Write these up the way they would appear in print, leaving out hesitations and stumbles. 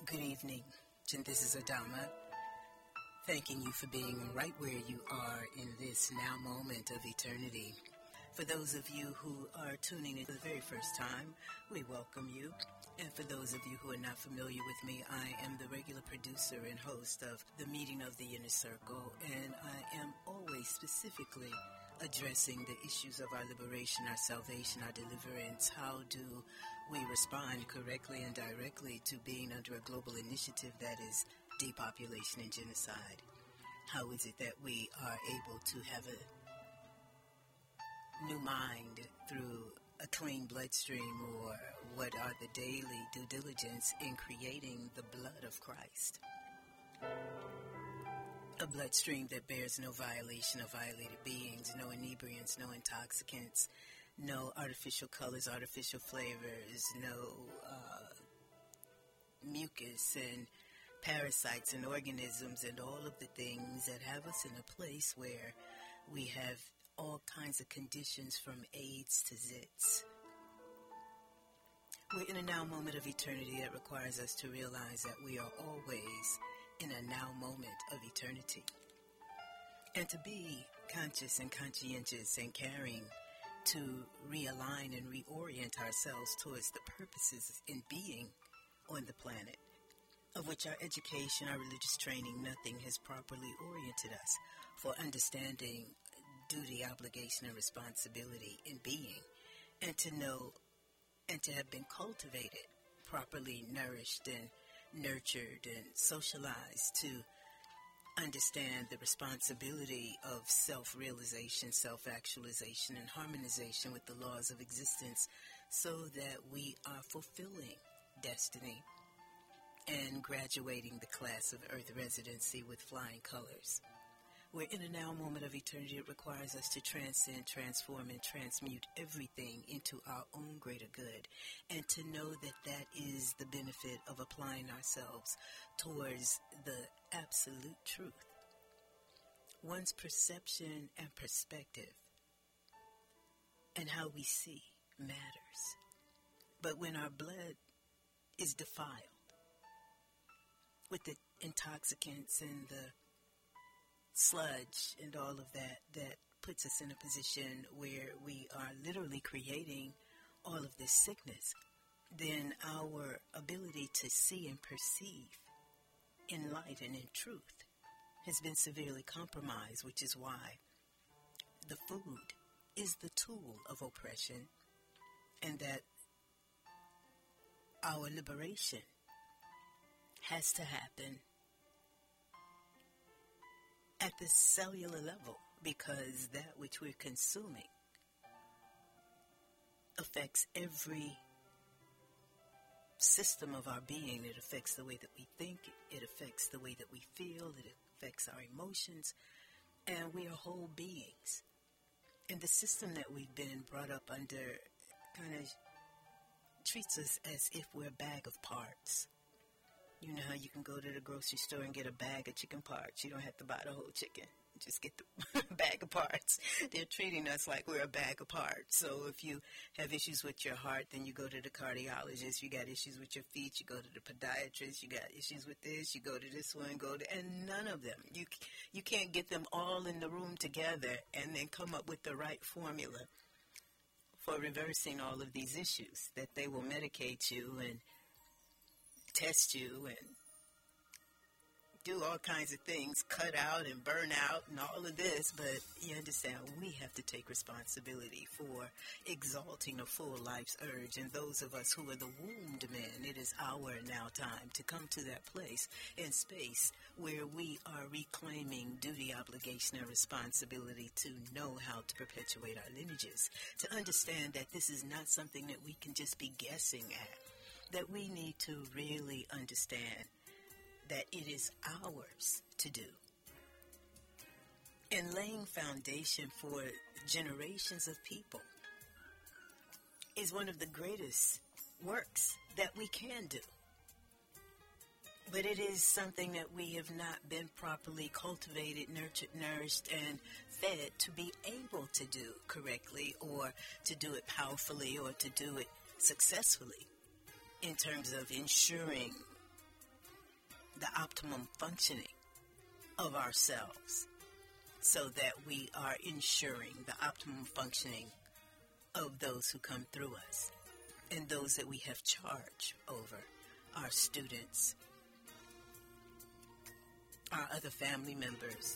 Good evening, and this is Adama, thanking you for being right where you are in this now moment of eternity. For those of you who are tuning in for the very first time, we welcome you. And for those of you who are not familiar with me, I am the regular producer and host of the Meeting of the Inner Circle, and I am always specifically addressing the issues of our liberation, our salvation, our deliverance. How do we respond correctly and directly to being under a global initiative that is depopulation and genocide? How is it that we are able to have a new mind through a clean bloodstream, or what are the daily due diligence in creating the blood of Christ? A bloodstream that bears no violation of violated beings, no inebriants, no intoxicants, no artificial colors, artificial flavors, no mucus and parasites and organisms and all of the things that have us in a place where we have all kinds of conditions from AIDS to zits. We're in a now moment of eternity that requires us to realize that we are always in a now moment of eternity. And to be conscious and conscientious and caring to realign and reorient ourselves towards the purposes in being on the planet, of which our education, our religious training, nothing has properly oriented us for understanding duty, obligation, and responsibility in being, and to know and to have been cultivated, properly nourished and nurtured and socialized to understand the responsibility of self-realization, self-actualization, and harmonization with the laws of existence so that we are fulfilling destiny and graduating the class of Earth residency with flying colors. We're in a now moment of eternity. It requires us to transcend, transform, and transmute everything into our own greater good, and to know that that is the benefit of applying ourselves towards the absolute truth. One's perception and perspective and how we see matters. But when our blood is defiled with the intoxicants and the sludge and all of that, that puts us in a position where we are literally creating all of this sickness, then our ability to see and perceive in light and in truth has been severely compromised, which is why the food is the tool of oppression, and that our liberation has to happen at the cellular level, because that which we're consuming affects every system of our being. It affects the way that we think, it affects the way that we feel, it affects our emotions, and we are whole beings. And the system that we've been brought up under kind of treats us as if we're a bag of parts. You know how you can go to the grocery store and get a bag of chicken parts. You don't have to buy the whole chicken. Just get the bag of parts. They're treating us like we're a bag of parts. So if you have issues with your heart, then you go to the cardiologist. You got issues with your feet, you go to the podiatrist. You got issues with this, you go to this one, and none of them. You can't get them all in the room together and then come up with the right formula for reversing all of these issues, that they will medicate you and test you and do all kinds of things, cut out and burn out and all of this. But you understand, we have to take responsibility for exalting a full life's urge. And those of us who are the wombed men, it is our now time to come to that place in space where we are reclaiming duty, obligation, and responsibility to know how to perpetuate our lineages, to understand that this is not something that we can just be guessing at, that we need to really understand that it is ours to do. And laying foundation for generations of people is one of the greatest works that we can do. But it is something that we have not been properly cultivated, nurtured, nourished, and fed to be able to do correctly, or to do it powerfully, or to do it successfully in terms of ensuring the optimum functioning of ourselves so that we are ensuring the optimum functioning of those who come through us and those that we have charge over, our students, our other family members,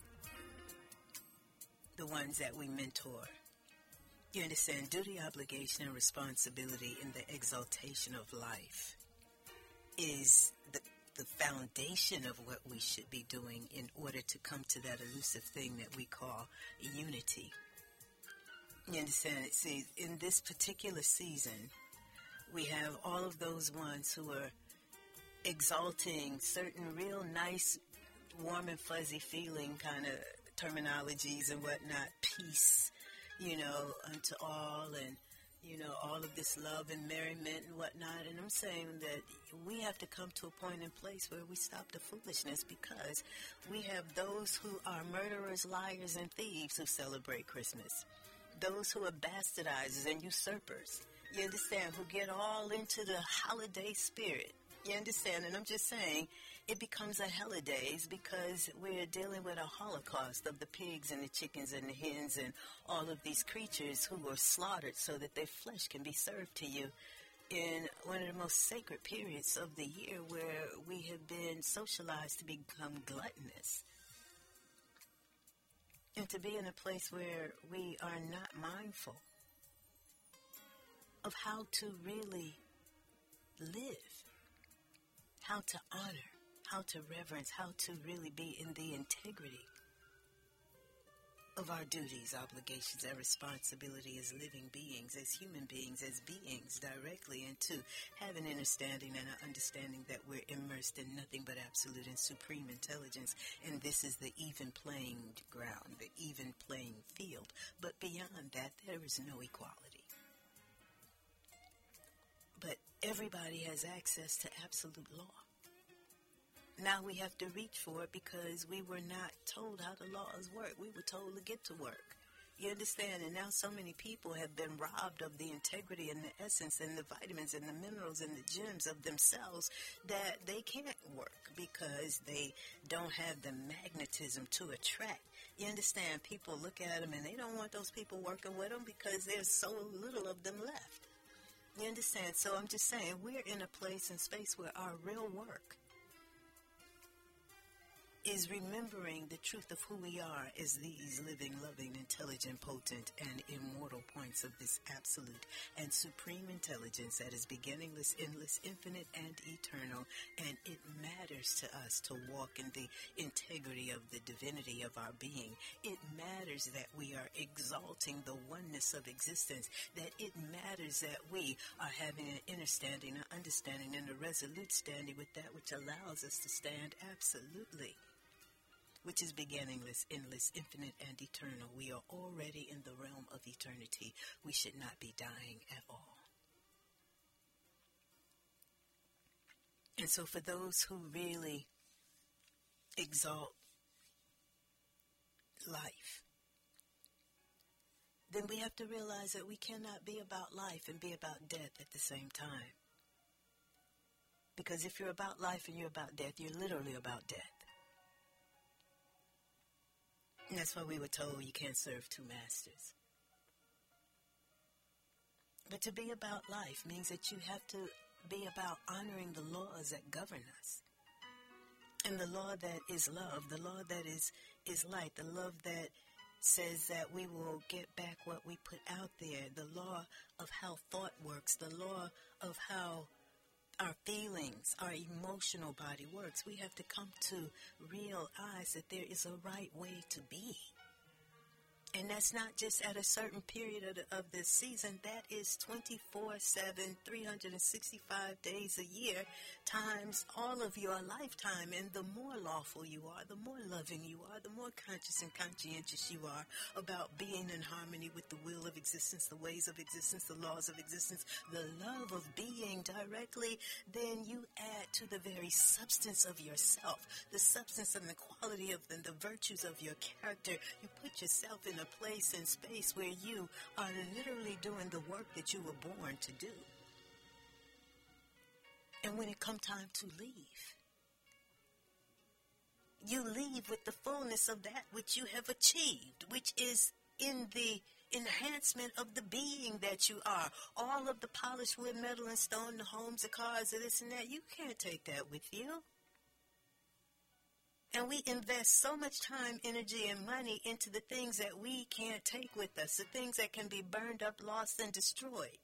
the ones that we mentor. You understand, duty, obligation, and responsibility in the exaltation of life is the foundation of what we should be doing in order to come to that elusive thing that we call unity. You understand? See, in this particular season, we have all of those ones who are exalting certain real nice, warm and fuzzy feeling kind of terminologies and whatnot, peace, unto all, and, all of this love and merriment and whatnot. And I'm saying that we have to come to a point and place where we stop the foolishness, because we have those who are murderers, liars, and thieves who celebrate Christmas. Those who are bastardizers and usurpers, you understand, who get all into the holiday spirit. You understand? And I'm just saying, it becomes a holidays because we're dealing with a holocaust of the pigs and the chickens and the hens and all of these creatures who were slaughtered so that their flesh can be served to you in one of the most sacred periods of the year, where we have been socialized to become gluttonous and to be in a place where we are not mindful of how to really live, how to honor, how to reverence, how to really be in the integrity of our duties, obligations, and responsibility as living beings, as human beings, as beings directly, and to have an understanding and an understanding that we're immersed in nothing but absolute and supreme intelligence, and this is the even playing ground, the even playing field. But beyond that, there is no equality. But everybody has access to absolute law. Now we have to reach for it because we were not told how the laws work. We were told to get to work. You understand? And now so many people have been robbed of the integrity and the essence and the vitamins and the minerals and the gems of themselves that they can't work because they don't have the magnetism to attract. You understand? People look at them and they don't want those people working with them because there's so little of them left. You understand? So I'm just saying, we're in a place and space where our real work is remembering the truth of who we are as these living, loving, intelligent, potent, and immortal points of this absolute and supreme intelligence that is beginningless, endless, infinite, and eternal. And it matters to us to walk in the integrity of the divinity of our being. It matters that we are exalting the oneness of existence, that it matters that we are having an understanding, and a resolute standing with that which allows us to stand absolutely, which is beginningless, endless, infinite, and eternal. We are already in the realm of eternity. We should not be dying at all. And so for those who really exalt life, then we have to realize that we cannot be about life and be about death at the same time. Because if you're about life and you're about death, you're literally about death. And that's why we were told you can't serve two masters. But to be about life means that you have to be about honoring the laws that govern us. And the law that is love, the law that is light, the love that says that we will get back what we put out there, the law of how thought works, the law of how our feelings, our emotional body works. We have to come to realize that there is a right way to be. And that's not just at a certain period of the season. That is 24/7, 365 days a year, times all of your lifetime. And the more lawful you are, the more loving you are, the more conscious and conscientious you are about being in harmony with the will of existence, the ways of existence, the laws of existence, the love of being directly, then you add to the very substance of yourself, the substance and the quality of the virtues of your character. You put yourself in a place and space where you are literally doing the work that you were born to do. And when it comes time to leave, you leave with the fullness of that which you have achieved, which is in the enhancement of the being that you are. All of the polished wood, metal, and stone, the homes, the cars, and this and that, you can't take that with you. And we invest so much time, energy, and money into the things that we can't take with us, the things that can be burned up, lost, and destroyed.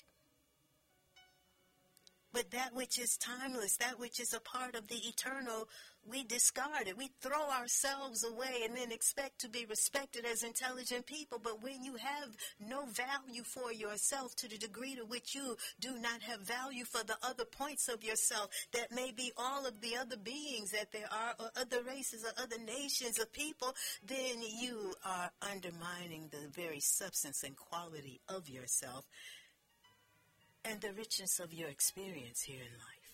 But that which is timeless, that which is a part of the eternal, we discard it. We throw ourselves away and then expect to be respected as intelligent people. But when you have no value for yourself to the degree to which you do not have value for the other points of yourself, that may be all of the other beings that there are, or other races or other nations of people, then you are undermining the very substance and quality of yourself and the richness of your experience here in life.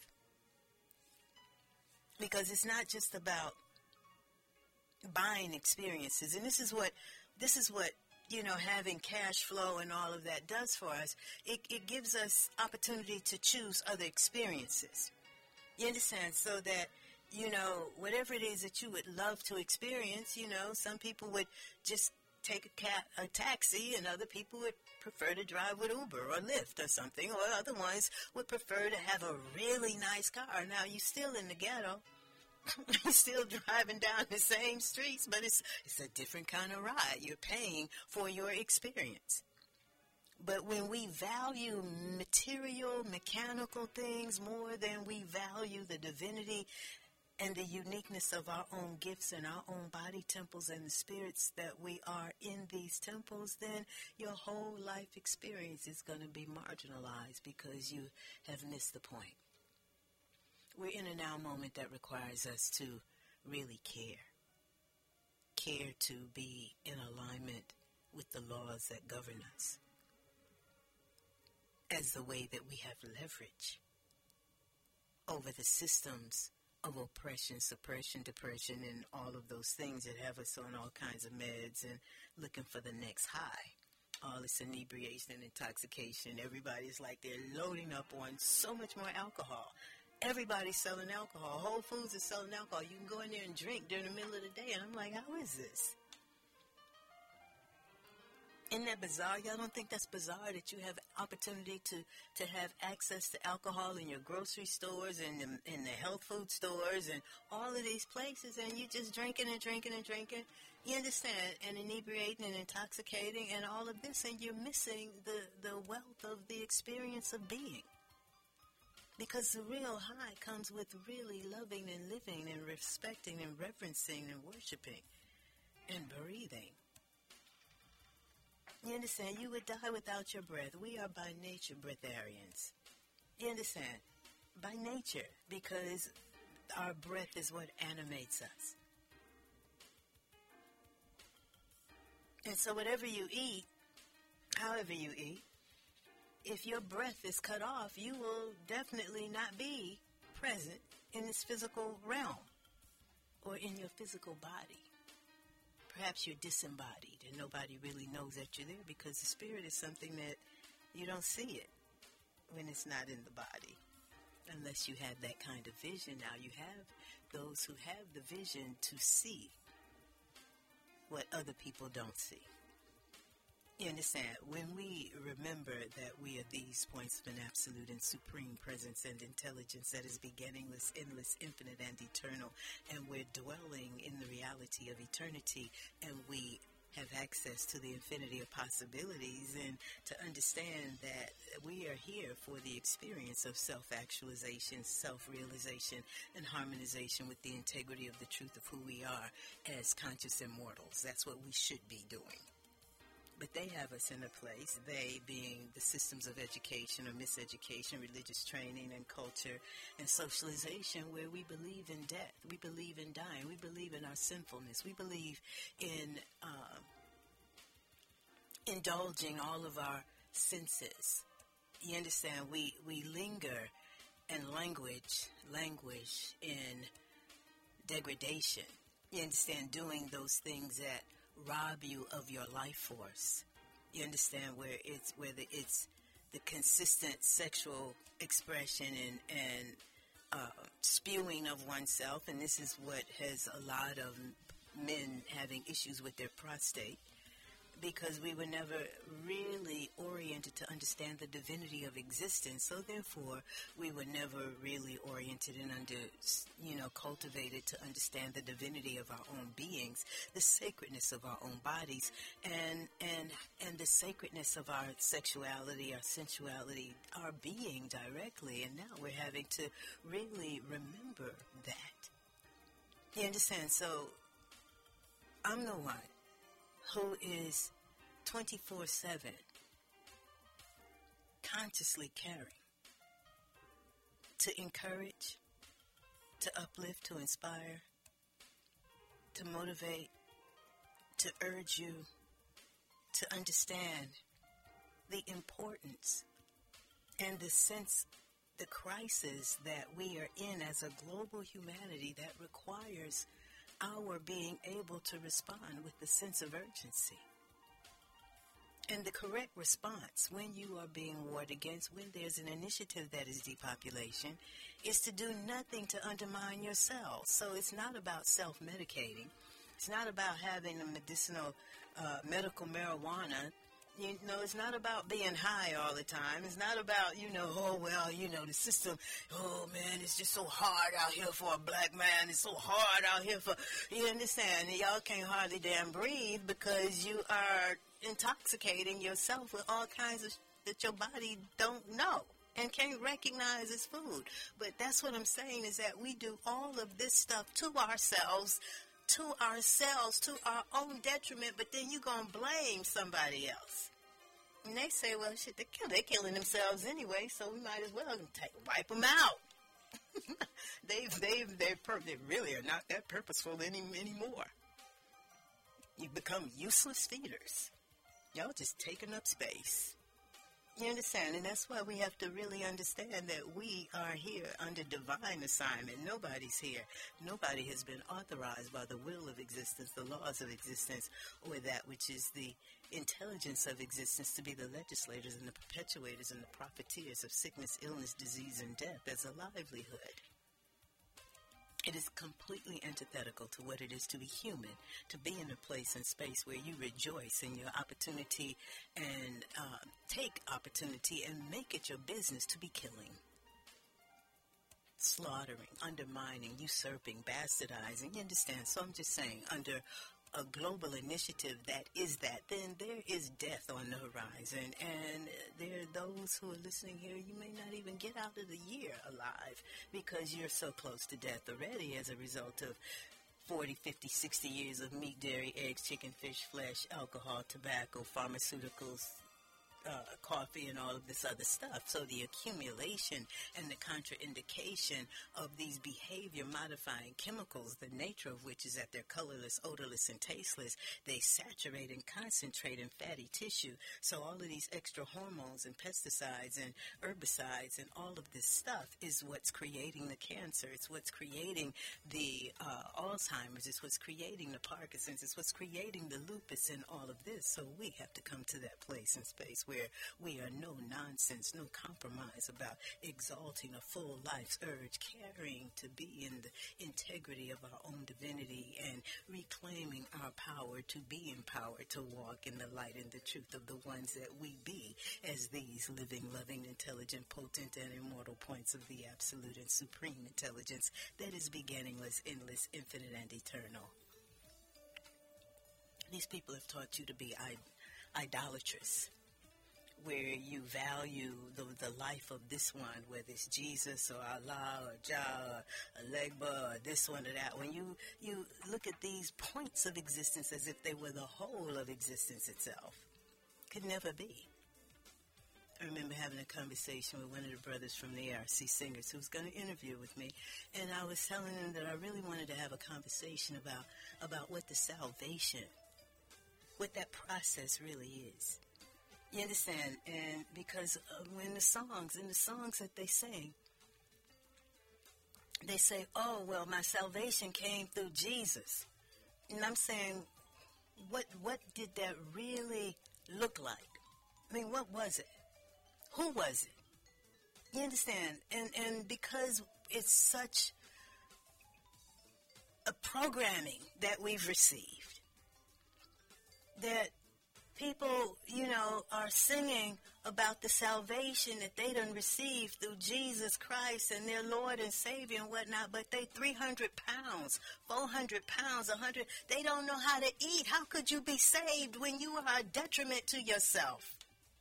Because it's not just about buying experiences. And this is what, having cash flow and all of that does for us. It gives us opportunity to choose other experiences. You understand? So that, whatever it is that you would love to experience, some people would just take a taxi, and other people would prefer to drive with Uber or Lyft or something, or other ones would prefer to have a really nice car. Now, you're still in the ghetto. You're still driving down the same streets, but it's a different kind of ride. You're paying for your experience. But when we value material, mechanical things more than we value the divinity and the uniqueness of our own gifts and our own body temples and the spirits that we are in these temples, then your whole life experience is going to be marginalized because you have missed the point. We're in a now moment that requires us to really care. Care to be in alignment with the laws that govern us as the way that we have leverage over the systems of oppression, suppression, depression, and all of those things that have us on all kinds of meds and looking for the next high. All this inebriation and intoxication. Everybody's like they're loading up on so much more alcohol. Everybody's selling alcohol. Whole Foods is selling alcohol. You can go in there and drink during the middle of the day. And I'm like, how is this? Isn't that bizarre? Y'all don't think that's bizarre that you have opportunity to have access to alcohol in your grocery stores and in the health food stores and all of these places, and you just drinking and drinking and drinking? You understand? And inebriating and intoxicating and all of this, and you're missing the wealth of the experience of being. Because the real high comes with really loving and living and respecting and reverencing and worshiping and breathing. You understand? You would die without your breath. We are by nature breatharians. You understand? By nature, because our breath is what animates us. And so whatever you eat, however you eat, if your breath is cut off, you will definitely not be present in this physical realm or in your physical body. Perhaps you're disembodied and nobody really knows that you're there because the spirit is something that you don't see it when it's not in the body. Unless you have that kind of vision. Now you have those who have the vision to see what other people don't see. You understand? When we remember that we are these points of an absolute and supreme presence and intelligence that is beginningless, endless, infinite, and eternal, and we're dwelling in the reality of eternity, and we have access to the infinity of possibilities, and to understand that we are here for the experience of self-actualization, self-realization, and harmonization with the integrity of the truth of who we are as conscious immortals. That's what we should be doing. But they have us in a place, they being the systems of education or miseducation, religious training and culture and socialization, where we believe in death, we believe in dying, we believe in our sinfulness, we believe in indulging all of our senses. You understand? We linger and languish in degradation. You understand? Doing those things that rob you of your life force. You understand? Whether it's the consistent sexual expression and spewing of oneself, and this is what has a lot of men having issues with their prostate, because we were never really oriented to understand the divinity of existence. So therefore, we were never really oriented and cultivated to understand the divinity of our own beings, the sacredness of our own bodies, and the sacredness of our sexuality, our sensuality, our being directly. And now we're having to really remember that. You understand? So I'm the one who is 24/7 consciously caring to encourage, to uplift, to inspire, to motivate, to urge you to understand the importance and the sense, the crisis that we are in as a global humanity that requires our being able to respond with the sense of urgency. And the correct response when you are being warred against, when there's an initiative that is depopulation, is to do nothing to undermine yourself. So it's not about self-medicating. It's not about having a medical marijuana. It's not about being high all the time. It's not about, the system, it's just so hard out here for a black man. It's so hard out here for, you understand? Y'all can't hardly damn breathe because you are intoxicating yourself with all kinds of that your body don't know and can't recognize as food. But that's what I'm saying, is that we do all of this stuff to ourselves, to our own detriment, but then you're going to blame somebody else. And they say, well, shit, they're killing themselves anyway, so we might as well wipe them out. They really are not that purposeful anymore. You become useless feeders. Y'all just taking up space. You understand? And that's why we have to really understand that we are here under divine assignment. Nobody's here. Nobody has been authorized by the will of existence, the laws of existence, or that which is the intelligence of existence to be the legislators and the perpetuators and the profiteers of sickness, illness, disease, and death as a livelihood. It is completely antithetical to what it is to be human, to be in a place and space where you rejoice in your opportunity and take opportunity and make it your business to be killing, slaughtering, undermining, usurping, bastardizing. You understand? So I'm just saying, under a global initiative that, then there is death on the horizon. And there are those who are listening here, you may not even get out of the year alive because you're so close to death already as a result of 40, 50, 60 years of meat, dairy, eggs, chicken, fish, flesh, alcohol, tobacco, pharmaceuticals, coffee, and all of this other stuff. So the accumulation and the contraindication of these behavior-modifying chemicals, the nature of which is that they're colorless, odorless, and tasteless, they saturate and concentrate in fatty tissue. So all of these extra hormones and pesticides and herbicides and all of this stuff is what's creating the cancer. It's what's creating the Alzheimer's. It's what's creating the Parkinson's. It's what's creating the lupus and all of this. So we have to come to that place and space where we are no nonsense, no compromise about exalting a full life's urge, caring to be in the integrity of our own divinity and reclaiming our power to be empowered to walk in the light and the truth of the ones that we be as these living, loving, intelligent, potent, and immortal points of the absolute and supreme intelligence that is beginningless, endless, infinite, and eternal. These people have taught you to be idolatrous, where you value the life of this one, whether it's Jesus or Allah or Jah or Alegba or this one or that one. You look at these points of existence as if they were the whole of existence itself. Could never be. I remember having a conversation with one of the brothers from the ARC Singers who was going to interview with me, and I was telling him that I really wanted to have a conversation about what the salvation, what that process really is. You understand? And because in the songs that they sing, they say, oh, well, my salvation came through Jesus. And I'm saying, what did that really look like? I mean, what was it? Who was it? You understand? And because it's such a programming that we've received, that people, are singing about the salvation that they done received through Jesus Christ and their Lord and Savior and whatnot, but they 300 pounds, 400 pounds, 100, they don't know how to eat. How could you be saved when you are a detriment to yourself?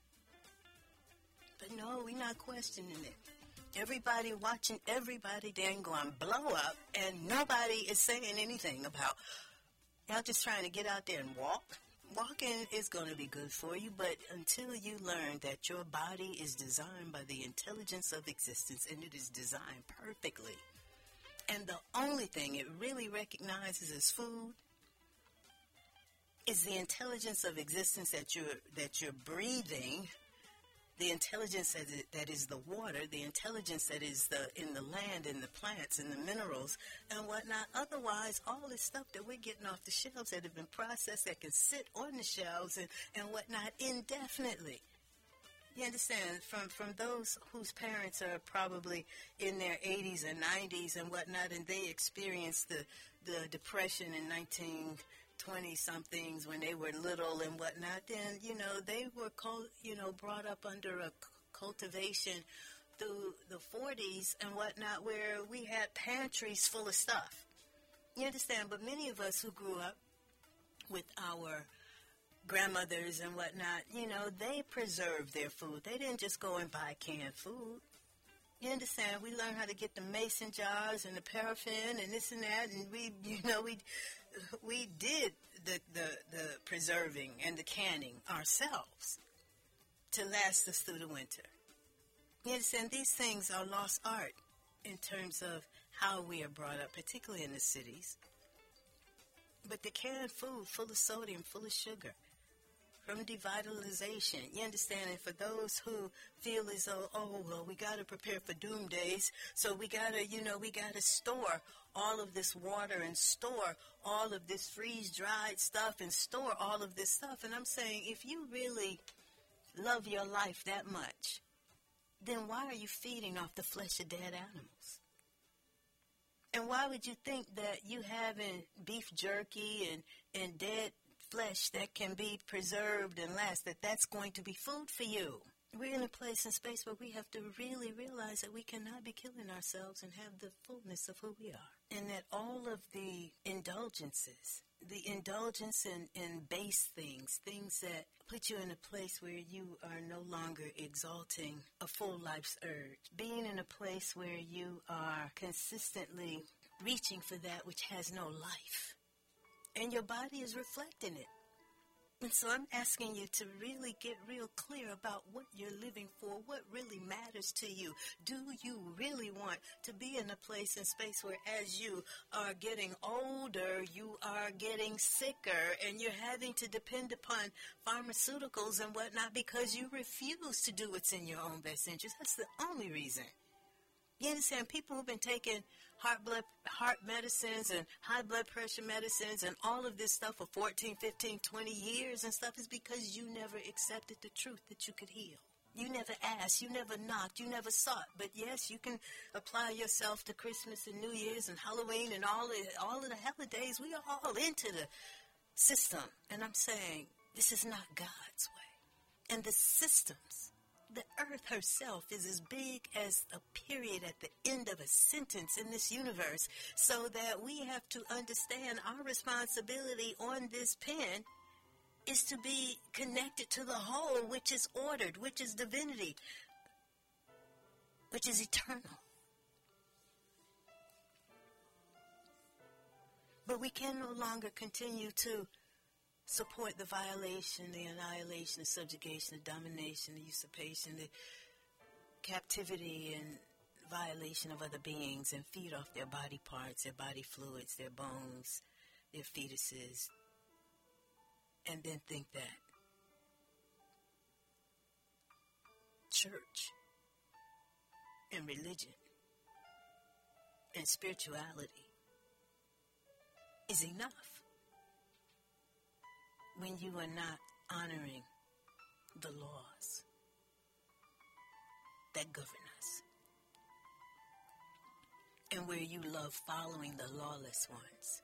But no, we're not questioning it. Everybody watching everybody then going to blow up, and nobody is saying anything about, y'all just trying to get out there and walk. Walking is going to be good for you, but until you learn that your body is designed by the intelligence of existence, and it is designed perfectly, and the only thing it really recognizes as food is the intelligence of existence that you're breathing, the intelligence that is the water, the intelligence that is in the land, in the plants, in the minerals, and whatnot. Otherwise, all this stuff that we're getting off the shelves that have been processed, that can sit on the shelves and whatnot indefinitely. You understand? From those whose parents are probably in their 80s and 90s and whatnot, and they experienced the Depression in 1920-somethings when they were little and whatnot, then, they were, brought up under a cultivation through the 40s and whatnot where we had pantries full of stuff. You understand? But many of us who grew up with our grandmothers and whatnot, they preserved their food. They didn't just go and buy canned food. You understand? We learned how to get the mason jars and the paraffin and this and that, and we did the preserving and the canning ourselves to last us through the winter. You understand? These things are lost art in terms of how we are brought up, particularly in the cities. But the canned food, full of sodium, full of sugar, from devitalization. You understand? And for those who feel as though, we got to prepare for doom days, so we got to store all of this water and store all of this freeze-dried stuff and store all of this stuff. And I'm saying, if you really love your life that much, then why are you feeding off the flesh of dead animals? And why would you think that you having beef jerky and dead flesh that can be preserved and last, that's going to be food for you? We're in a place and space where we have to really realize that we cannot be killing ourselves and have the fullness of who we are. And that all of the indulgences, the indulgence in base things that put you in a place where you are no longer exalting a full life's urge, being in a place where you are consistently reaching for that which has no life, and your body is reflecting it. And so I'm asking you to really get real clear about what you're living for, what really matters to you. Do you really want to be in a place and space where as you are getting older, you are getting sicker and you're having to depend upon pharmaceuticals and whatnot because you refuse to do what's in your own best interest? That's the only reason. You understand? People who've been taking heart medicines and high blood pressure medicines and all of this stuff for 14, 15, 20 years and stuff is because you never accepted the truth that you could heal. You never asked, you never knocked, you never sought. But yes, you can apply yourself to Christmas and New Year's and Halloween and all of the holidays. We are all into the system. And I'm saying this is not God's way. And the systems, the earth herself is as big as a period at the end of a sentence in this universe, so that we have to understand our responsibility on this pen is to be connected to the whole, which is ordered, which is divinity, which is eternal. But we can no longer continue to support the violation, the annihilation, the subjugation, the domination, the usurpation, the captivity and violation of other beings and feed off their body parts, their body fluids, their bones, their fetuses, and then think that church and religion and spirituality is enough when you are not honoring the laws that govern us. and where you love following the lawless ones.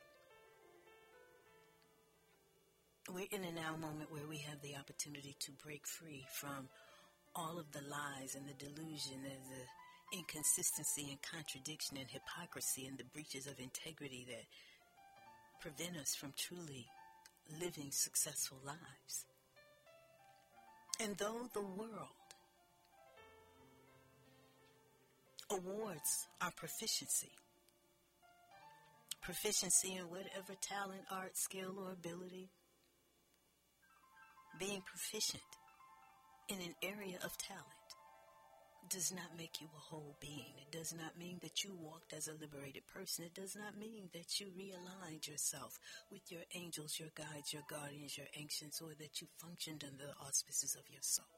We're in a now moment where we have the opportunity to break free from all of the lies and the delusion and the inconsistency and contradiction and hypocrisy and the breaches of integrity that prevent us from truly living successful lives. And though the world awards our proficiency in whatever talent, art, skill, or ability, being proficient in an area of talent does not make you a whole being. It does not mean that you walked as a liberated person. It does not mean that you realigned yourself with your angels, your guides, your guardians, your ancients, or that you functioned under the auspices of your soul.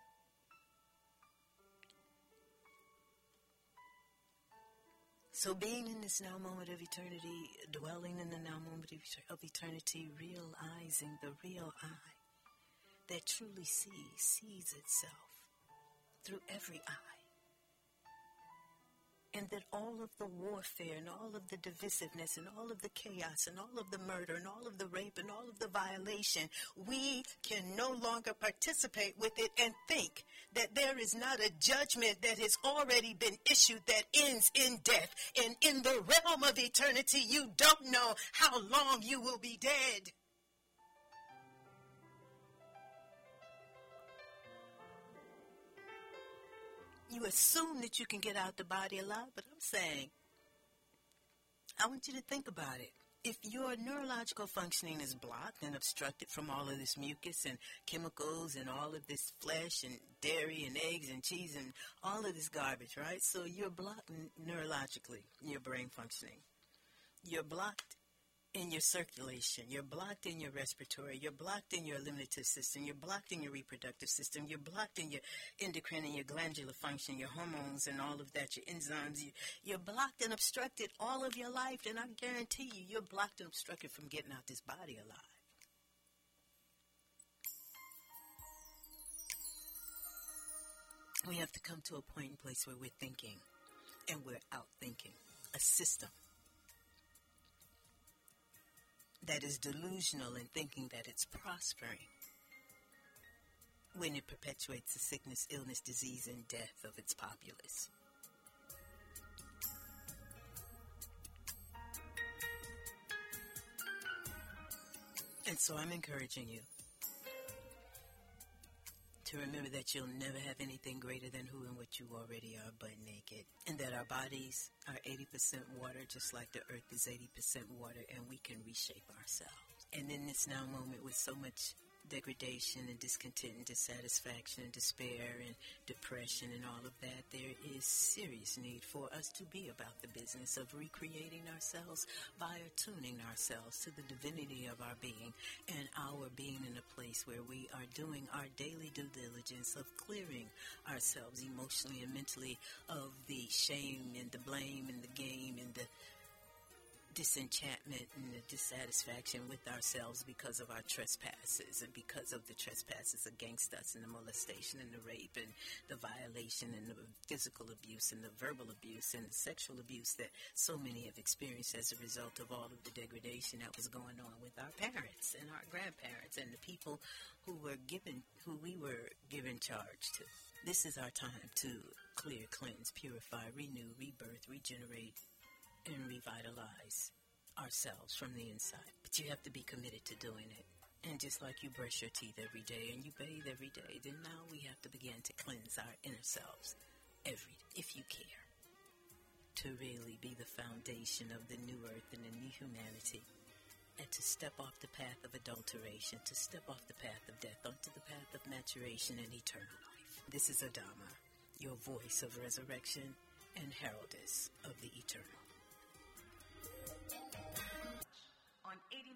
So being in this now moment of eternity, dwelling in the now moment of eternity, realizing the real I that truly sees itself through every eye. And that all of the warfare and all of the divisiveness and all of the chaos and all of the murder and all of the rape and all of the violation, we can no longer participate with it and think that there is not a judgment that has already been issued that ends in death. And in the realm of eternity, you don't know how long you will be dead. You assume that you can get out the body alive, but I'm saying, I want you to think about it. If your neurological functioning is blocked and obstructed from all of this mucus and chemicals and all of this flesh and dairy and eggs and cheese and all of this garbage, right? So you're blocked neurologically, your brain functioning. You're blocked in your circulation, you're blocked in your respiratory, you're blocked in your eliminative system, you're blocked in your reproductive system, you're blocked in your endocrine and your glandular function, your hormones and all of that, your enzymes, you're blocked and obstructed all of your life, and I guarantee you, you're blocked and obstructed from getting out this body alive. We have to come to a point and place where we're thinking and we're outthinking a system that is delusional in thinking that it's prospering when it perpetuates the sickness, illness, disease, and death of its populace. And so I'm encouraging you to remember that you'll never have anything greater than who and what you already are, butt naked. And that our bodies are 80% water, just like the earth is 80% water, and we can reshape ourselves. And in this now moment with so much degradation and discontent and dissatisfaction and despair and depression and all of that, there is serious need for us to be about the business of recreating ourselves by attuning ourselves to the divinity of our being and our being in a place where we are doing our daily due diligence of clearing ourselves emotionally and mentally of the shame and the blame and the game and the disenchantment and the dissatisfaction with ourselves because of our trespasses and because of the trespasses against us and the molestation and the rape and the violation and the physical abuse and the verbal abuse and the sexual abuse that so many have experienced as a result of all of the degradation that was going on with our parents and our grandparents and the people who we were given charge to. This is our time to clear, cleanse, purify, renew, rebirth, regenerate, and revitalize ourselves from the inside. But you have to be committed to doing it. And just like you brush your teeth every day and you bathe every day, then now we have to begin to cleanse our inner selves every day, if you care, to really be the foundation of the new earth and the new humanity, and to step off the path of adulteration, to step off the path of death onto the path of maturation and eternal life. This is Adama, your voice of resurrection and heraldess of the eternal. On 89.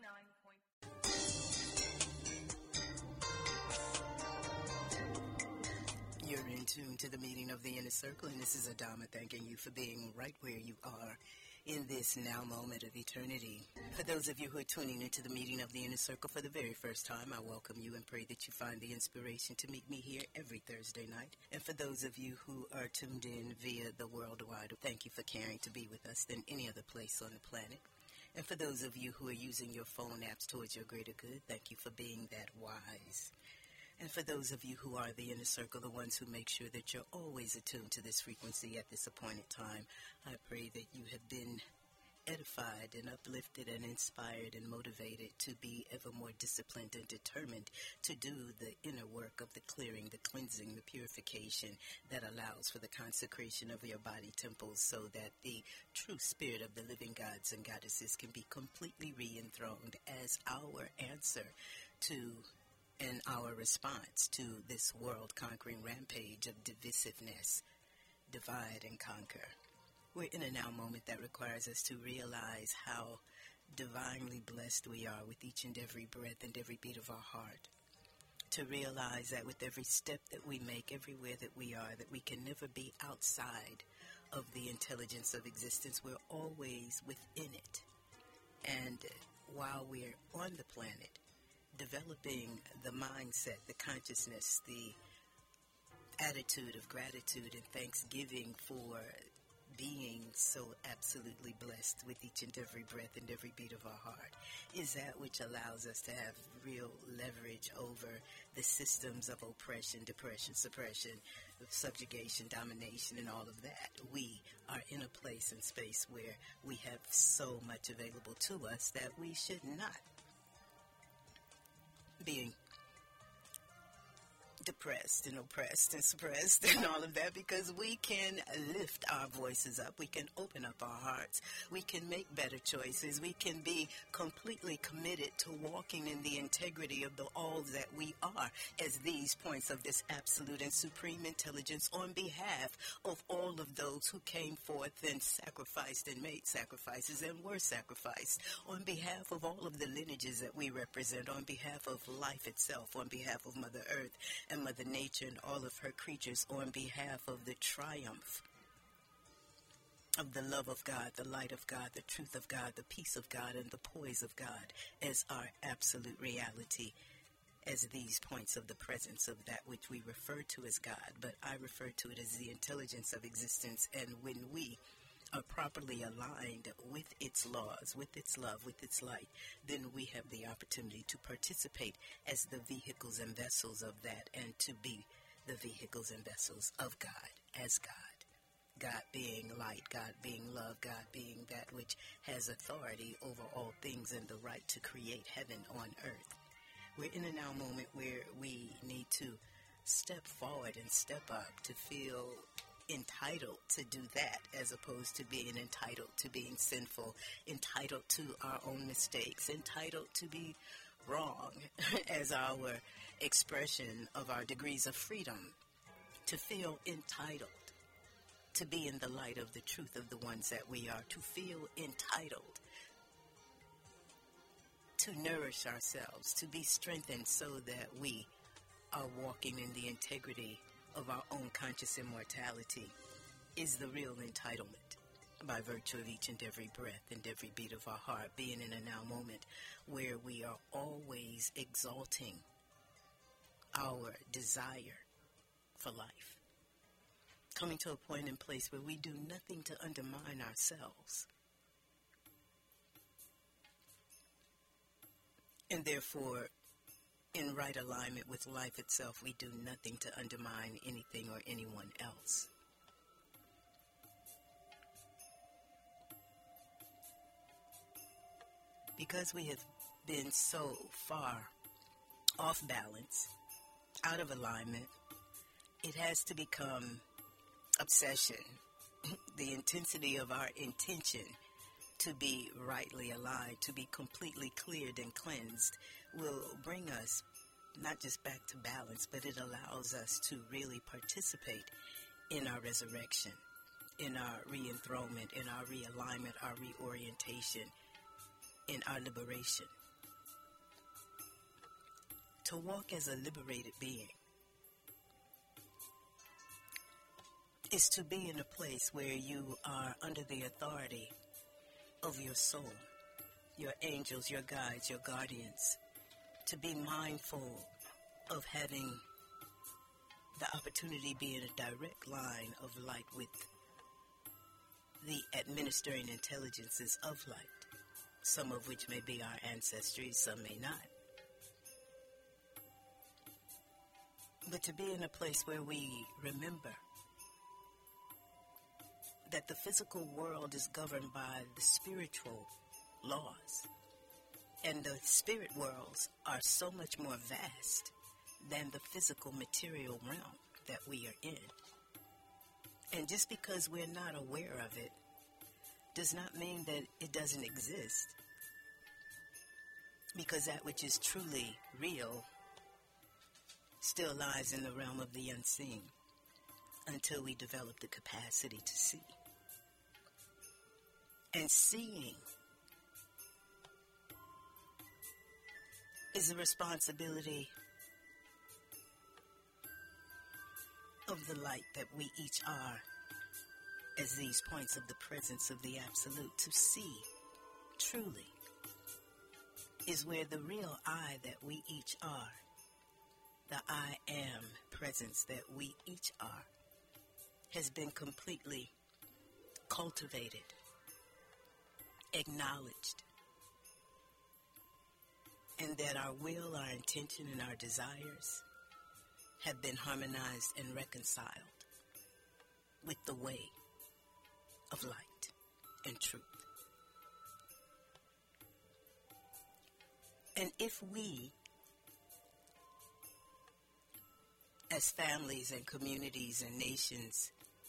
You're in tune to the meeting of the Inner Circle, and this is Adama thanking you for being right where you are in this now moment of eternity. For those of you who are tuning into the meeting of the Inner Circle for the very first time, I welcome you and pray that you find the inspiration to meet me here every Thursday night. And for those of you who are tuned in via the worldwide, thank you for caring to be with us than any other place on the planet. And for those of you who are using your phone apps towards your greater good, thank you for being that wise. And for those of you who are the Inner Circle, the ones who make sure that you're always attuned to this frequency at this appointed time, I pray that you have been edified and uplifted and inspired and motivated to be ever more disciplined and determined to do the inner work of the clearing, the cleansing, the purification that allows for the consecration of your body temples so that the true spirit of the living gods and goddesses can be completely re-enthroned as our answer to and our response to this world-conquering rampage of divisiveness, divide and conquer. We're in a now moment that requires us to realize how divinely blessed we are with each and every breath and every beat of our heart. To realize that with every step that we make, everywhere that we are, that we can never be outside of the intelligence of existence. We're always within it. And while we're on the planet, developing the mindset, the consciousness, the attitude of gratitude and thanksgiving for being so absolutely blessed with each and every breath and every beat of our heart is that which allows us to have real leverage over the systems of oppression, depression, suppression, subjugation, domination, and all of that. We are in a place and space where we have so much available to us that we should not being depressed and oppressed and suppressed and all of that, because we can lift our voices up, we can open up our hearts, we can make better choices, we can be completely committed to walking in the integrity of the all that we are as these points of this absolute and supreme intelligence on behalf of all of those who came forth and sacrificed and made sacrifices and were sacrificed, on behalf of all of the lineages that we represent, on behalf of life itself, on behalf of Mother Earth and Mother Nature and all of her creatures, on behalf of the triumph of the love of God, the light of God, the truth of God, the peace of God, and the poise of God as our absolute reality, as these points of the presence of that which we refer to as God, but I refer to it as the intelligence of existence. And when we are properly aligned with its laws, with its love, with its light, then we have the opportunity to participate as the vehicles and vessels of that, and to be the vehicles and vessels of God as God. God being light, God being love, God being that which has authority over all things and the right to create heaven on earth. We're in a now moment where we need to step forward and step up to feel entitled to do that, as opposed to being entitled to being sinful, entitled to our own mistakes, entitled to be wrong as our expression of our degrees of freedom, to feel entitled to be in the light of the truth of the ones that we are, to feel entitled to nourish ourselves, to be strengthened so that we are walking in the integrity of our own conscious immortality, is the real entitlement, by virtue of each and every breath and every beat of our heart, being in a now moment where we are always exalting our desire for life, coming to a point in place where we do nothing to undermine ourselves, and therefore in right alignment with life itself, we do nothing to undermine anything or anyone else. Because we have been so far off balance, out of alignment, it has to become obsession. The intensity of our intention to be rightly aligned, to be completely cleared and cleansed, will bring us not just back to balance, but it allows us to really participate in our resurrection, in our re-enthronement, in our realignment, our reorientation, in our liberation. To walk as a liberated being is to be in a place where you are under the authority of your soul, your angels, your guides, your guardians, to be mindful of having the opportunity be in a direct line of light with the administering intelligences of light, some of which may be our ancestry, some may not. But to be in a place where we remember that the physical world is governed by the spiritual laws, and the spirit worlds are so much more vast than the physical material realm that we are in. And just because we're not aware of it does not mean that it doesn't exist, because that which is truly real still lies in the realm of the unseen until we develop the capacity to see. And seeing is a responsibility of the light that we each are as these points of the presence of the Absolute. To see truly is where the real I that we each are, the I am presence that we each are, has been completely cultivated, acknowledged, and that our will, our intention, and our desires have been harmonized and reconciled with the way of light and truth. And if we, as families and communities and nations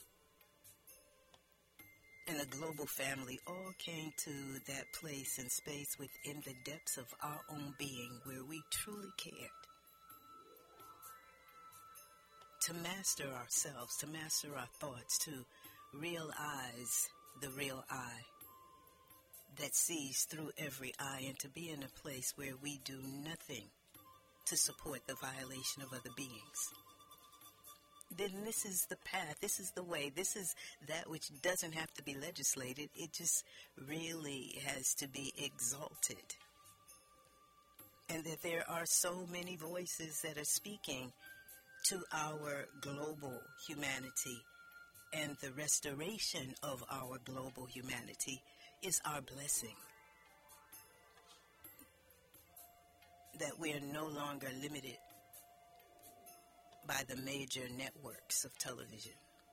and a global family, all came to that place and space within the depths of our own being where we truly cared to master ourselves, to master our thoughts, to realize the real I that sees through every eye, and to be in a place where we do nothing to support the violation of other beings, then this is the path, this is the way, this is that which doesn't have to be legislated. It just really has to be exalted. And that there are so many voices that are speaking to our global humanity, and the restoration of our global humanity is our blessing. That we are no longer limited by the major networks of television.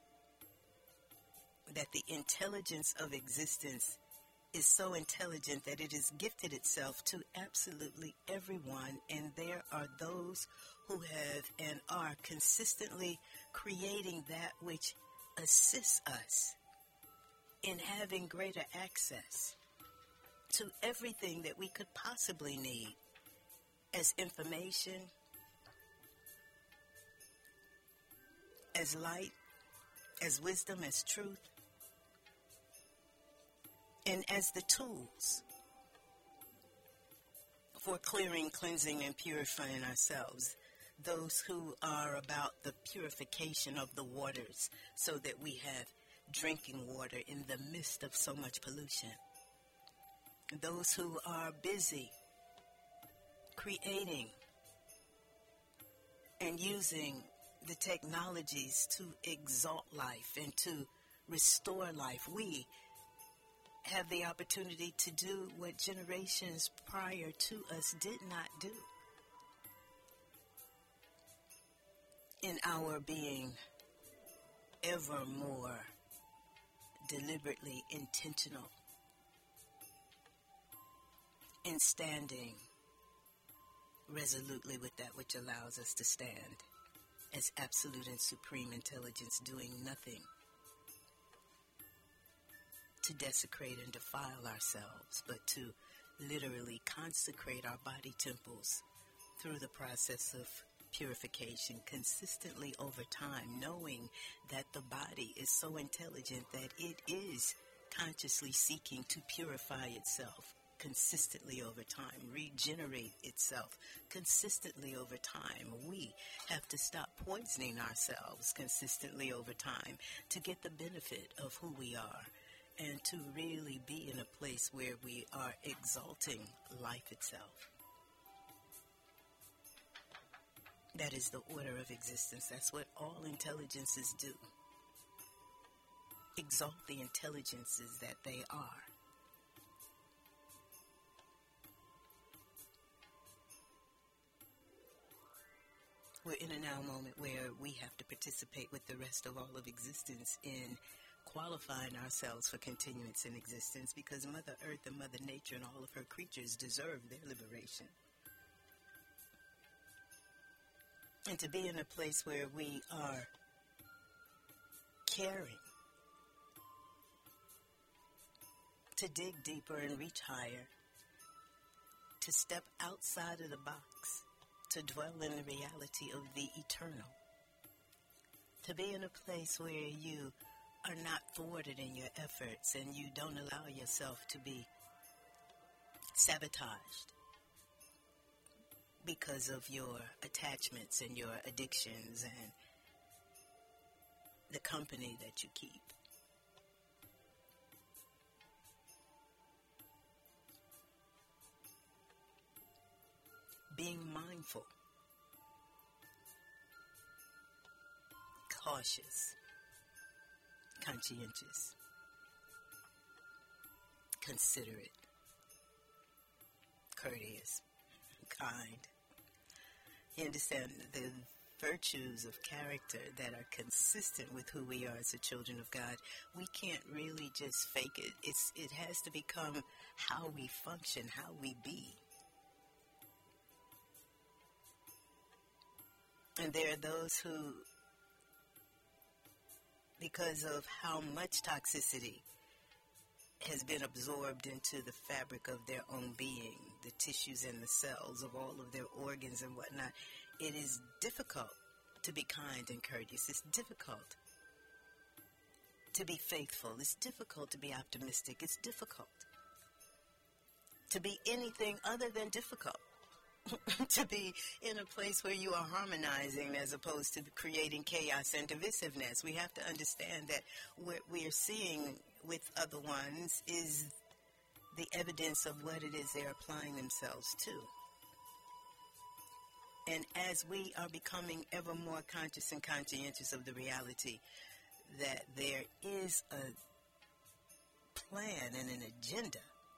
That the intelligence of existence is so intelligent that it has gifted itself to absolutely everyone, and there are those who have and are consistently creating that which assists us in having greater access to everything that we could possibly need as information, as light, as wisdom, as truth, and as the tools for clearing, cleansing, and purifying ourselves. Those who are about the purification of the waters so that we have drinking water in the midst of so much pollution. Those who are busy creating and using the technologies to exalt life and to restore life. We have the opportunity to do what generations prior to us did not do. In our being ever more deliberately intentional in standing resolutely with that which allows us to stand as absolute and supreme intelligence, doing nothing to desecrate and defile ourselves, but to literally consecrate our body temples through the process of purification consistently over time, knowing that the body is so intelligent that it is consciously seeking to purify itself consistently over time, regenerate itself consistently over time. We have to stop poisoning ourselves consistently over time to get the benefit of who we are and to really be in a place where we are exalting life itself. That is the order of existence. That's what all intelligences do. Exalt the intelligences that they are. We're in a now moment where we have to participate with the rest of all of existence in qualifying ourselves for continuance in existence, because Mother Earth and Mother Nature and all of her creatures deserve their liberation. And to be in a place where we are caring, to dig deeper and reach higher, to step outside of the box, to dwell in the reality of the eternal, to be in a place where you are not thwarted in your efforts and you don't allow yourself to be sabotaged because of your attachments and your addictions and the company that you keep. Being mindful, cautious, conscientious, considerate, courteous, kind. You understand the virtues of character that are consistent with who we are as the children of God. We can't really just fake it. It has to become how we function, how we be. And there are those who, because of how much toxicity has been absorbed into the fabric of their own being, the tissues and the cells of all of their organs and whatnot, it is difficult to be kind and courteous. It's difficult to be faithful. It's difficult to be optimistic. It's difficult to be anything other than difficult. To be in a place where you are harmonizing as opposed to creating chaos and divisiveness. We have to understand that what we are seeing with other ones is the evidence of what it is they're applying themselves to. And as we are becoming ever more conscious and conscientious of the reality that there is a plan and an agenda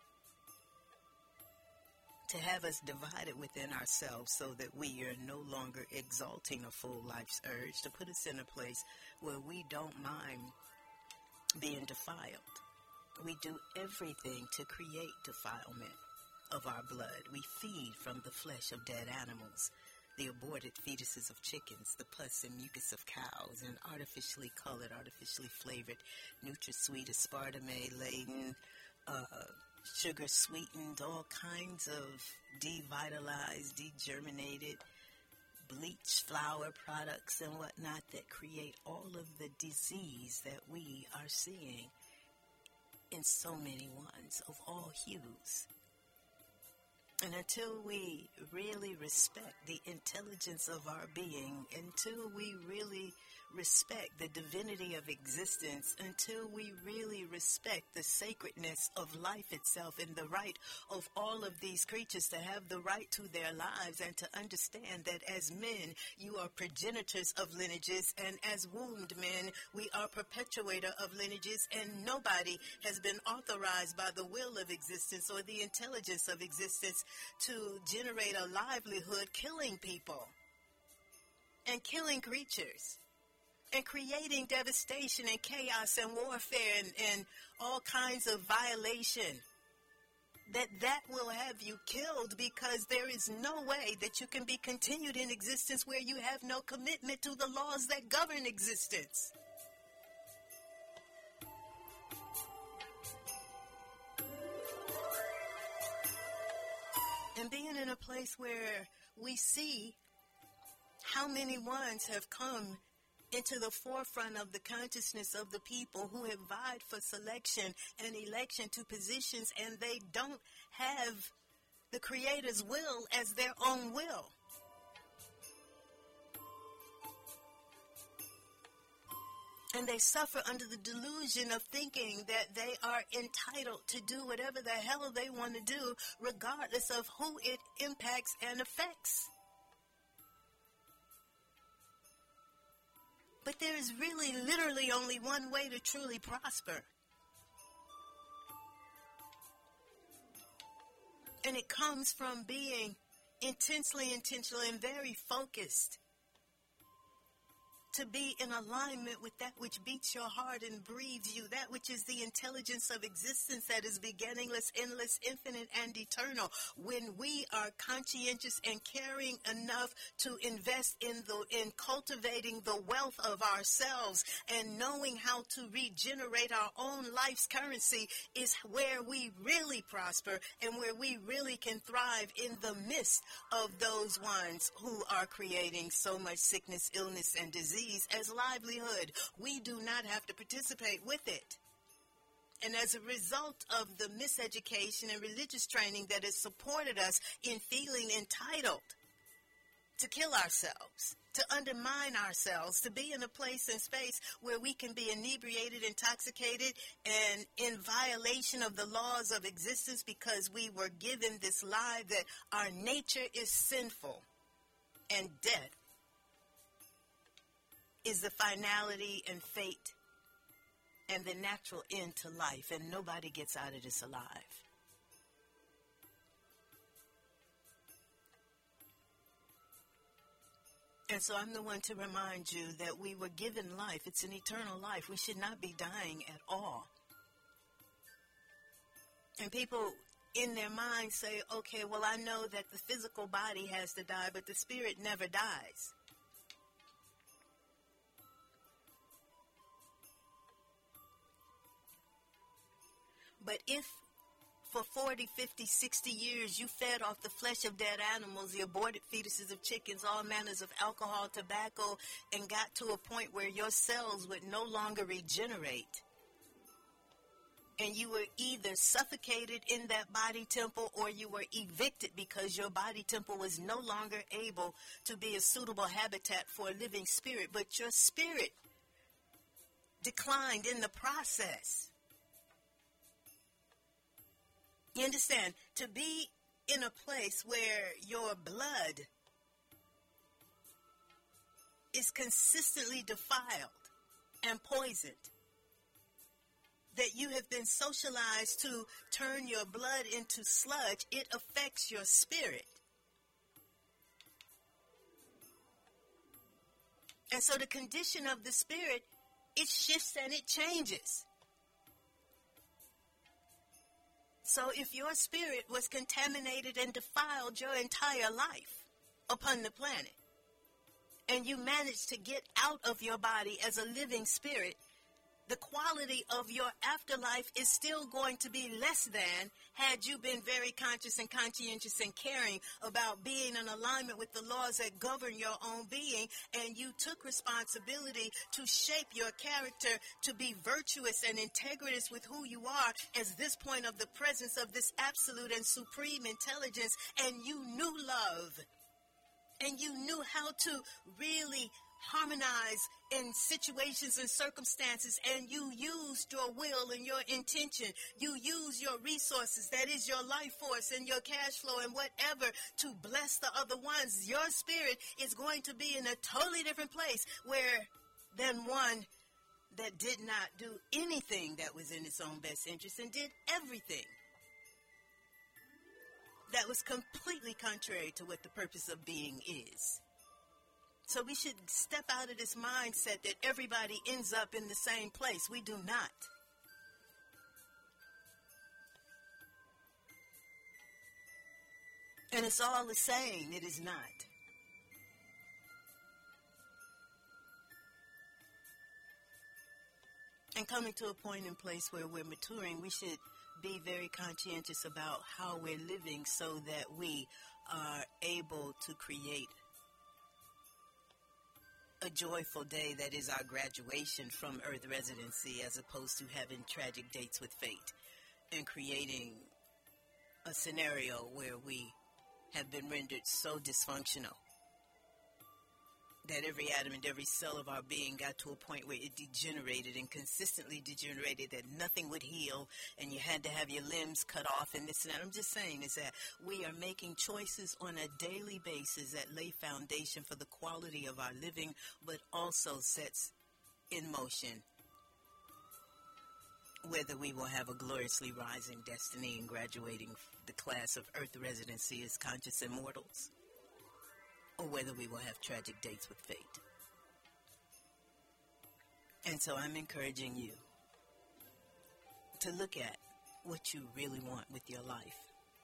to have us divided within ourselves so that we are no longer exalting a full life's urge, to put us in a place where we don't mind being defiled. We do everything to create defilement of our blood. We feed from the flesh of dead animals, the aborted fetuses of chickens, the pus and mucus of cows, and artificially colored, artificially flavored, NutraSweet, aspartame-laden, sugar-sweetened, all kinds of devitalized, degerminated, bleached flour products and whatnot that create all of the disease that we are seeing in so many ones of all hues. And until we really respect the intelligence of our being, until we really respect the divinity of existence, until we really respect the sacredness of life itself and the right of all of these creatures to have the right to their lives, and to understand that as men, you are progenitors of lineages, and as wombed men, we are perpetuator of lineages, and nobody has been authorized by the will of existence or the intelligence of existence to generate a livelihood killing people and killing creatures and creating devastation and chaos and warfare and all kinds of violation. That will have you killed, because there is no way that you can be continued in existence where you have no commitment to the laws that govern existence. And being in a place where we see how many ones have come into the forefront of the consciousness of the people who have vied for selection and election to positions, and they don't have the Creator's will as their own will. And they suffer under the delusion of thinking that they are entitled to do whatever the hell they want to do, regardless of who it impacts and affects. But there is really, literally only one way to truly prosper. And it comes from being intensely intentional and very focused. To be in alignment with that which beats your heart and breathes you, that which is the intelligence of existence that is beginningless, endless, infinite, and eternal. When we are conscientious and caring enough to invest in cultivating the wealth of ourselves and knowing how to regenerate our own life's currency is where we really prosper and where we really can thrive in the midst of those ones who are creating so much sickness, illness, and disease as livelihood. We do not have to participate with it. And as a result of the miseducation and religious training that has supported us in feeling entitled to kill ourselves, to undermine ourselves, to be in a place and space where we can be inebriated, intoxicated, and in violation of the laws of existence because we were given this lie that our nature is sinful and death is the finality and fate and the natural end to life, and nobody gets out of this alive. And so I'm the one to remind you that we were given life. It's an eternal life. We should not be dying at all. And people in their minds say, okay, well, I know that the physical body has to die, but the spirit never dies. But if for 40, 50, 60 years you fed off the flesh of dead animals, the aborted fetuses of chickens, all manners of alcohol, tobacco, and got to a point where your cells would no longer regenerate, and you were either suffocated in that body temple or you were evicted because your body temple was no longer able to be a suitable habitat for a living spirit, but your spirit declined in the process. You understand? To be in a place where your blood is consistently defiled and poisoned, that you have been socialized to turn your blood into sludge, it affects your spirit. And so the condition of the spirit, it shifts and it changes. So if your spirit was contaminated and defiled your entire life upon the planet, and you managed to get out of your body as a living spirit, the quality of your afterlife is still going to be less than had you been very conscious and conscientious and caring about being in alignment with the laws that govern your own being, and you took responsibility to shape your character to be virtuous and integritous with who you are as this point of the presence of this absolute and supreme intelligence, and you knew love, and you knew how to really harmonize in situations and circumstances, and you used your will and your intention. You use your resources, that is your life force and your cash flow and whatever, to bless the other ones. Your spirit is going to be in a totally different place than one that did not do anything that was in its own best interest and did everything that was completely contrary to what the purpose of being is. So we should step out of this mindset that everybody ends up in the same place. We do not. And it's all the same. It is not. And coming to a point in place where we're maturing, we should be very conscientious about how we're living so that we are able to create a joyful day that is our graduation from earth residency, as opposed to having tragic dates with fate and creating a scenario where we have been rendered so dysfunctional that every atom and every cell of our being got to a point where it degenerated and consistently degenerated, that nothing would heal and you had to have your limbs cut off and this and that. I'm just saying is that we are making choices on a daily basis that lay foundation for the quality of our living, but also sets in motion whether we will have a gloriously rising destiny and graduating the class of earth residency as conscious immortals, or whether we will have tragic dates with fate. And so I'm encouraging you to look at what you really want with your life.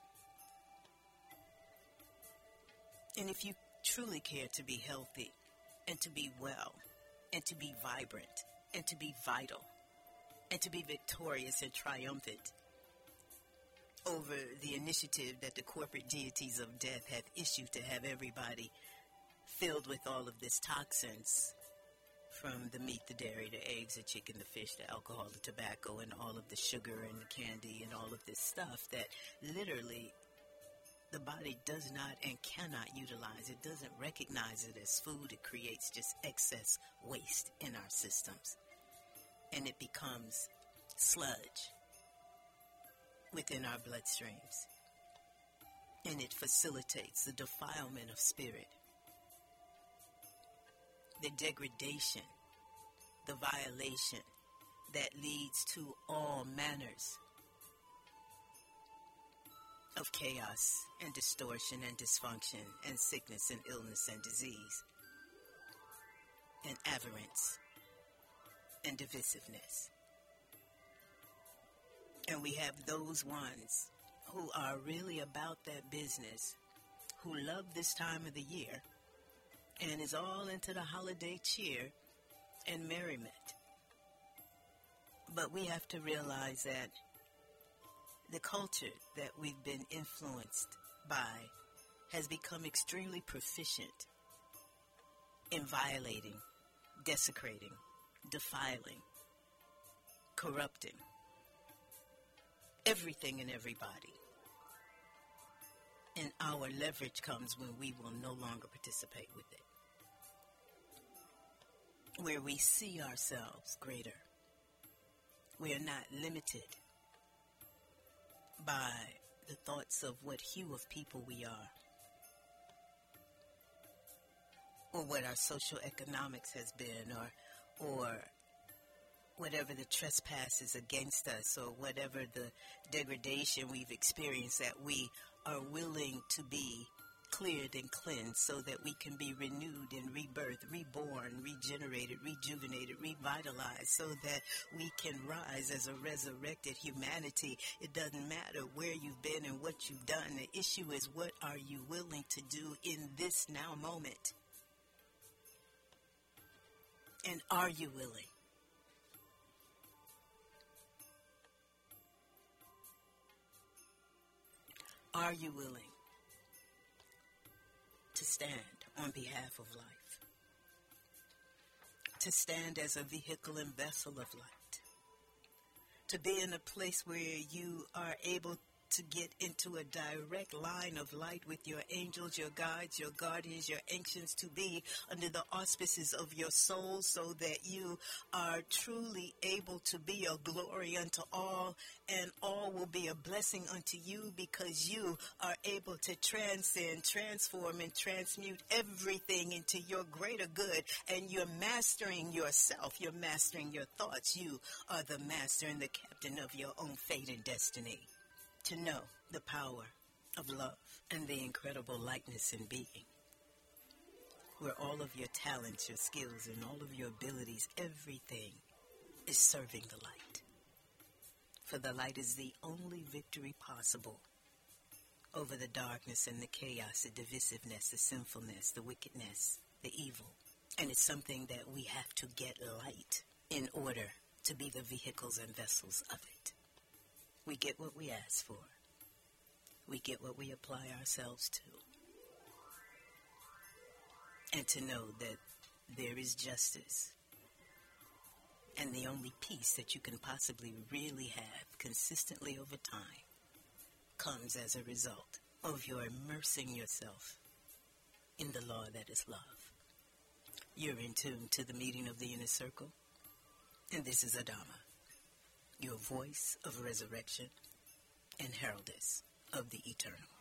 And if you truly care to be healthy and to be well and to be vibrant and to be vital and to be victorious and triumphant over the initiative that the corporate deities of death have issued to have everybody filled with all of this toxins, from the meat, the dairy, the eggs, the chicken, the fish, the alcohol, the tobacco, and all of the sugar and the candy and all of this stuff that literally the body does not and cannot utilize. It doesn't recognize it as food. It creates just excess waste in our systems. And it becomes sludge within our bloodstreams. And it facilitates the defilement of spirit, the degradation, the violation that leads to all manners of chaos and distortion and dysfunction and sickness and illness and disease and avarice and divisiveness. And we have those ones who are really about that business, who love this time of the year and is all into the holiday cheer and merriment. But we have to realize that the culture that we've been influenced by has become extremely proficient in violating, desecrating, defiling, corrupting everything and everybody. And our leverage comes when we will no longer participate with it, where we see ourselves greater. We are not limited by the thoughts of what hue of people we are, or what our social economics has been, or whatever the trespasses against us, or whatever the degradation we've experienced, that we are willing to be cleared and cleansed so that we can be renewed and rebirthed, reborn, regenerated, rejuvenated, revitalized, so that we can rise as a resurrected humanity. It doesn't matter where you've been and what you've done. The issue is, what are you willing to do in this now moment? And are you willing? Are you willing to stand on behalf of life? To stand as a vehicle and vessel of light? To be in a place where you are able to get into a direct line of light with your angels, your guides, your guardians, your ancients to be, under the auspices of your soul, so that you are truly able to be a glory unto all, and all will be a blessing unto you, because you are able to transcend, transform, and transmute everything into your greater good. And you're mastering yourself. You're mastering your thoughts. You are the master and the captain of your own fate and destiny. To know the power of love and the incredible lightness in being, where all of your talents, your skills, and all of your abilities, everything is serving the light. For the light is the only victory possible over the darkness and the chaos, the divisiveness, the sinfulness, the wickedness, the evil. And it's something that we have to get light in order to be the vehicles and vessels of it. We get what we ask for. We get what we apply ourselves to. And to know that there is justice. And the only peace that you can possibly really have consistently over time comes as a result of your immersing yourself in the law that is love. You're in tune to the meeting of the inner circle, and this is Adama, your voice of resurrection and heraldess of the eternal.